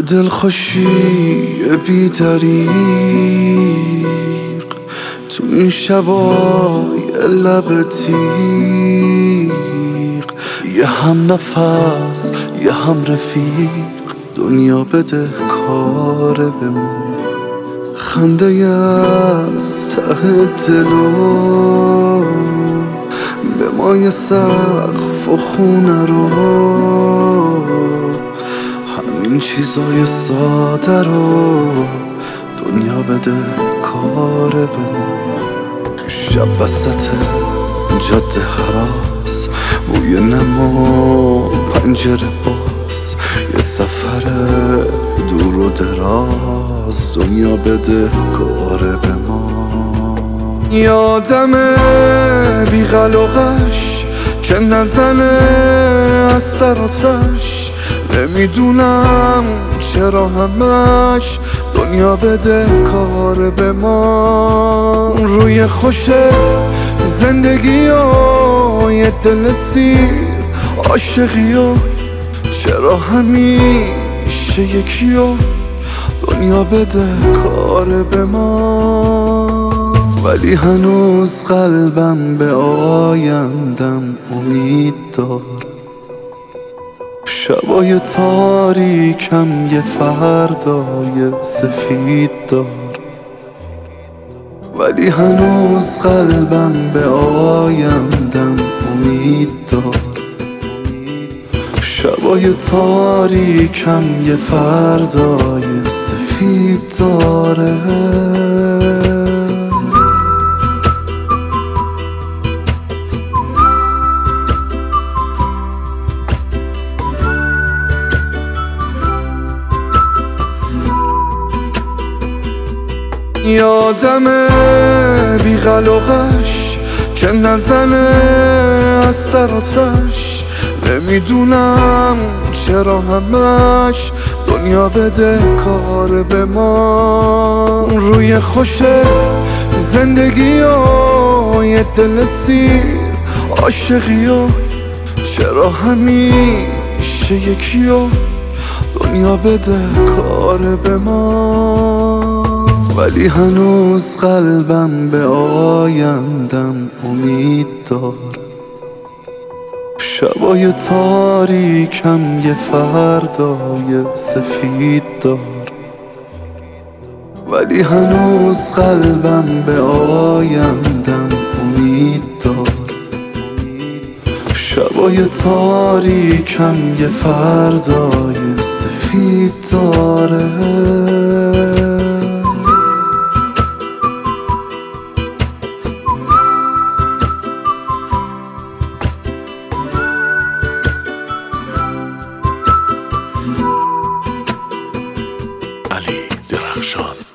دلخوشی بی دریق تو این شبای لب تیغ، یه هم نفس یه هم رفیق، دنیا بده کار به ما. خنده از ته دلو به مای سقف و خونه رو، همین چیزای ساده رو دنیا بده کار به ما. شب وسط جاده هراس، بوی نما پنجره باز، یه سفر دور و دراز، دنیا بده کار به ما. یادمه بی‌قلقش که نزنه از سر و تش، نمیدونم چرا همش دنیا بده کار به ما. روی خوش زندگی و یه دل سیر عاشقی و چرا همیشه یکی و دنیا بده کار به ما. ولی هنوز قلبم به آیندم امید دار، شبای تاریکم یه فردای سفید دار. ولی هنوز قلبم به آیندم امید دار، شبای تاریکم یه فردای سفید داره. یادمه بی‌قلقش که نزنه از سر و تش، نمیدونم چرا همش دنیا بده کار به ما. روی خوش زندگی و یه دل سیر عاشقی و چرا همیشه یکی و دنیا بده کار به ما. ولی هنوز قلبم به آیندم امید دار، شبای تاریکم یه فردای سفید دار. ولی هنوز قلبم به آیندم امید دار، شبای تاریکم یه فردای سفید داره. علی درخشان.